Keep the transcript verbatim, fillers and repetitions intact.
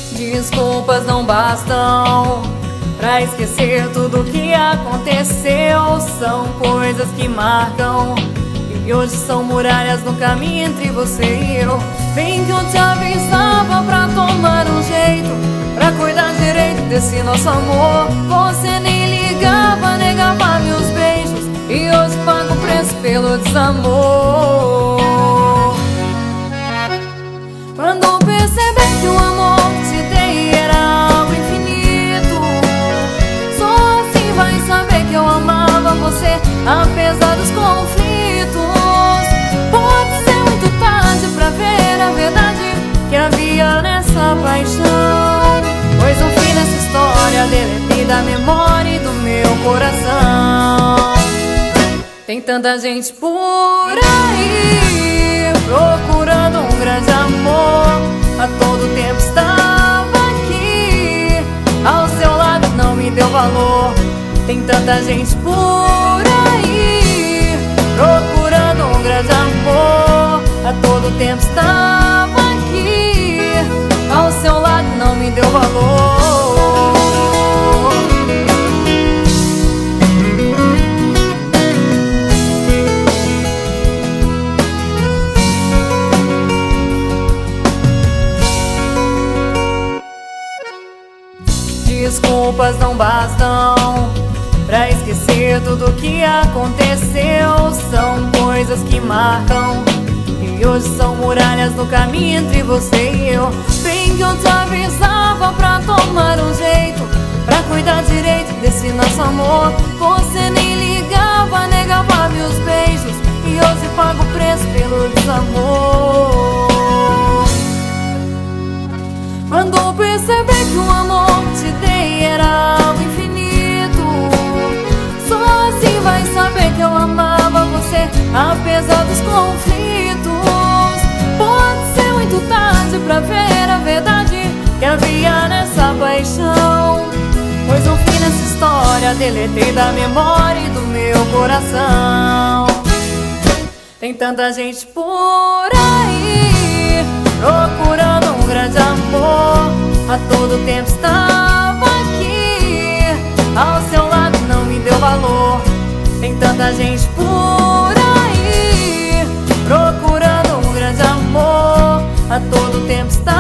Desculpas não bastam pra esquecer tudo que aconteceu. São coisas que marcam e hoje são muralhas no caminho entre você e eu. Bem que eu te avisava pra tomar um jeito, pra cuidar direito desse nosso amor. Você nem ligava, negava meus beijos e hoje paga o preço pelo desamor. Quando perceber que o amor que te dei era algo infinito, só assim vai saber que eu amava você, apesar dos conflitos. Pode ser muito tarde pra ver a verdade que havia nessa paixão, pois no fim dessa história deletei da memória e do meu coração. Tem tanta gente por aí procurando um grande amor, a todo tempo estava aqui, ao seu lado não me deu valor. Tem tanta gente por aí procurando um grande amor, a todo tempo estava aqui, ao seu lado não me deu valor. Desculpas não bastam pra esquecer tudo que aconteceu. São coisas que marcam e hoje são muralhas no caminho entre você e eu. Bem que eu te avisava pra tomar um jeito, pra cuidar direito desse nosso amor. Você nem ligava, negava meus beijos e hoje paga o preço pelo desamor. Quando perceber que o amor que te dei era algo infinito, só assim vai saber que eu amava você, apesar dos conflitos. Pode ser muito tarde pra ver a verdade que havia nessa paixão, pois no fim dessa história deletei da memória e do meu coração. Tem tanta gente por aí procurando um grande amor, a todo tempo estava aqui, ao seu lado não me deu valor. Tem tanta gente por aí procurando um grande amor, a todo tempo estava